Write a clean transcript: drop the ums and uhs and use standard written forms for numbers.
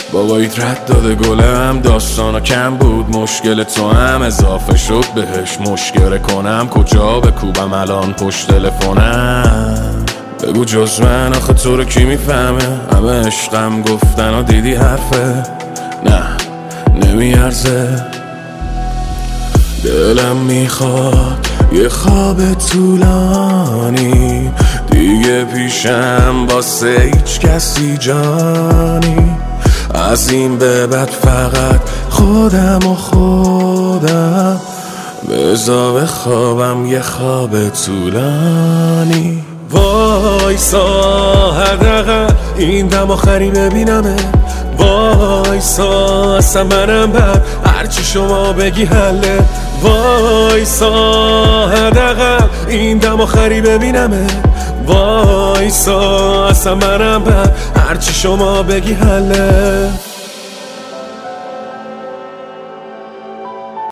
باباییت رد داده گلم، داستانا کم بود، مشکل تو هم اضافه شد بهش. مشکل کنم کجا بکوبم الان پشت تلفنم؟ بگو جز من آخه تو رو کی میفهمه؟ همه عشقم گفتن و دیدی حرفه؟ نه نمیارزه. دلم میخواد یه خواب طولانی دیگه پیشم واسه هیچ کسی جانی. از این به بعد فقط خودم و خودم، بذار بخوابم یه خواب طولانی. وایسا حداقل این دم آخری ببینمه، وایسا اصلا منم بعد هرچی شما بگی حله. وایسا حداقل این دم آخری ببینمه، وایسا اصلا منم بعد هرچی شما بگی حله.